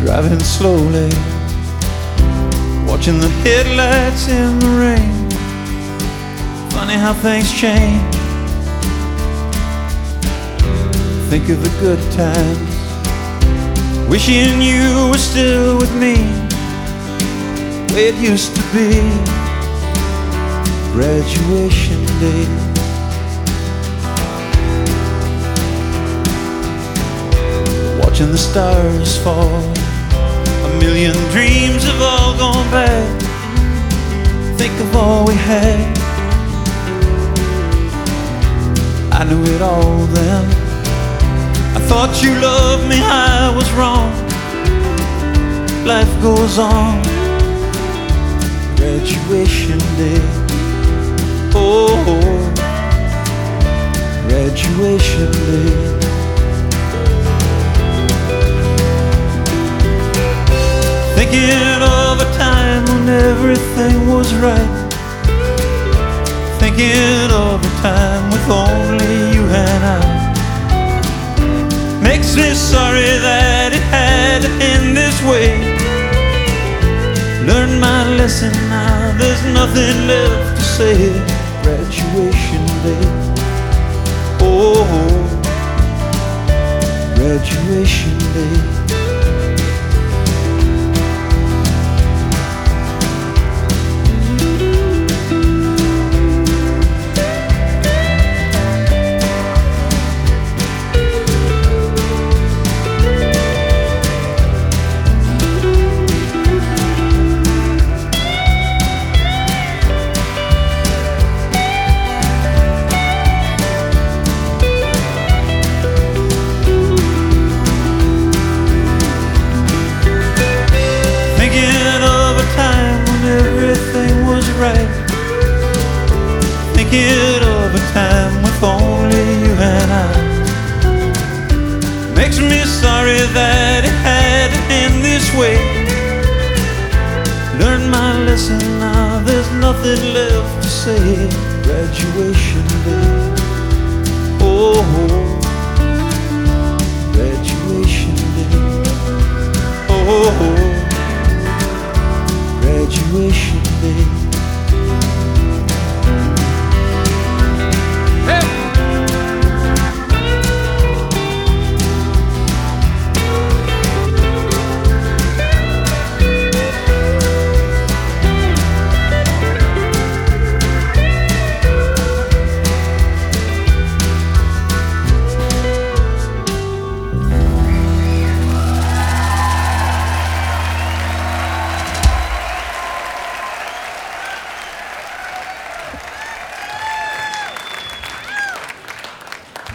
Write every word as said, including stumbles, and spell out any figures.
driving slowly, watching the headlights in the rain. Funny how things change. Think of the good times, wishing you were still with me, the way it used to be. Graduation day, watching the stars fall. A million dreams have all gone bad. Think of all we had. I knew it all then. I thought you loved me, I was wrong. Life goes on. Graduation day, oh, graduation day. Thinking of a time when everything was right. Thinking of a time with only you and I. Makes me sorry that it had to end this way. Learned my lesson now, there's nothing left to say. Graduation day, oh, graduation day. Right. Thinking of a time with only you and I. Makes me sorry that it had to end this way. Learned my lesson now, there's nothing left to say. Graduation day, oh.